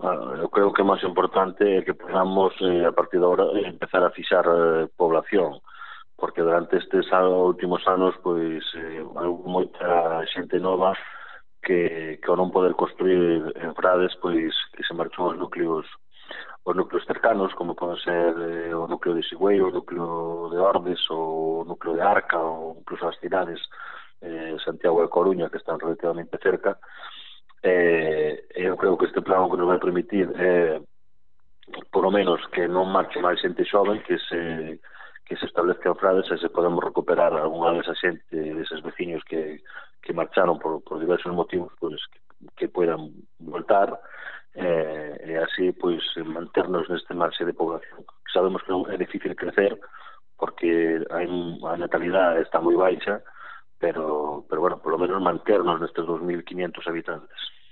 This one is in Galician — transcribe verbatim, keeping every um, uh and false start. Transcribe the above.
Ah, eu creo que o máis importante é que podamos, eh, a partir de agora, empezar a fixar eh, población, porque durante estes últimos anos, pois, eh, hai moita xente nova que, que ao non poder construir en Frades, pois, que se marchou aos núcleos os núcleos cercanos, como poden ser eh, o núcleo de Sigüeiro, o núcleo de Ordes, ou o núcleo de Arca, ou incluso as cidades eh, Santiago e Coruña, que están relativamente cerca. Eh, eu creo que este plan o que nos vai permitir é, eh, por lo menos, que non marche máis xente xoven, que se que se establezca en Frades e se podemos recuperar algunha desa xente, deses veciños que, que marcharon por, por diversos motivos, pois, que, que puedan voltar, eh, e así, pois, manternos neste marxe de población. Sabemos que é difícil crecer, porque hai, a natalidade está moi baixa, pero, pero bueno, por lo menos manternos nestes dos mil quinientos habitantes.